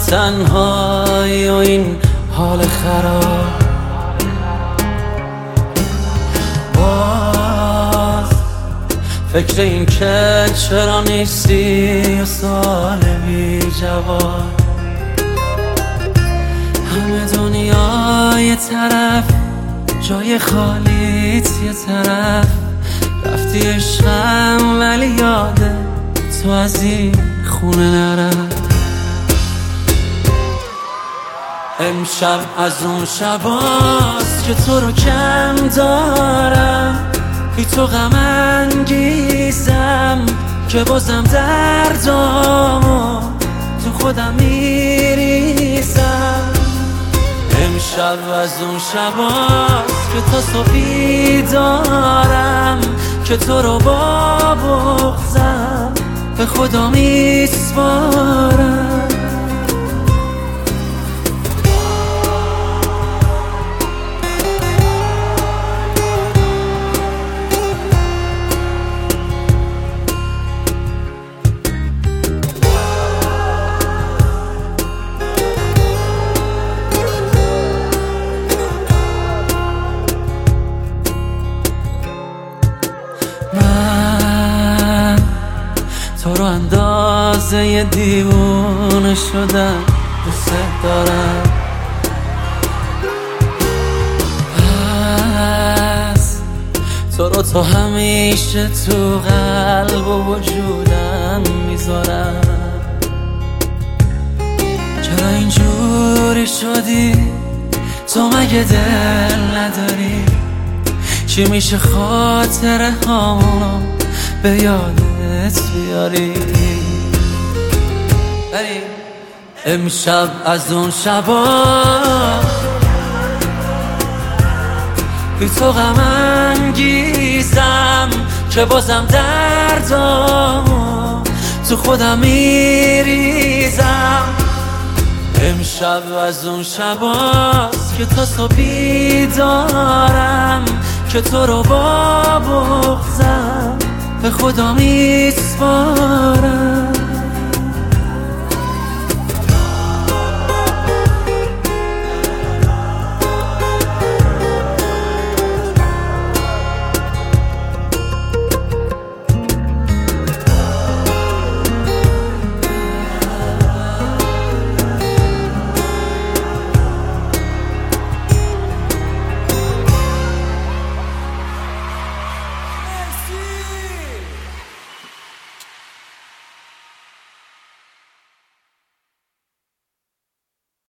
تنهایی و این حال خراب، باز فکر این که چرا نیستی و سوال بی جواب. همه دنیا یه طرف، جای خالیت یه طرف، رفتی عشقم ولی یاده تو از این خونه نرفت. امشب از اون شباست که تو رو کم دارم، بی تو غم انگیزم که بازم دردامو تو خودم میریزم. امشب از اون شباست که تا صبحی دارم، که تو رو با بغضم به خدا میسپارم. من تو رو اندازه یه دیوونه شدم، دوست دارم. پس تو رو تا همیشه تو قلب و وجودم میذارم. چرا اینجوری شدی؟ تو مگه دل نداری؟ چی میشه خاطره هامونو به یادت بیاری؟ امشب از اون شبا بی تو غم انگیزم که بازم دردامو تو خودم میریزم. امشب از اون شباست که تا صبحی دارم، که تو رو با بغضم به خدا میسپارم.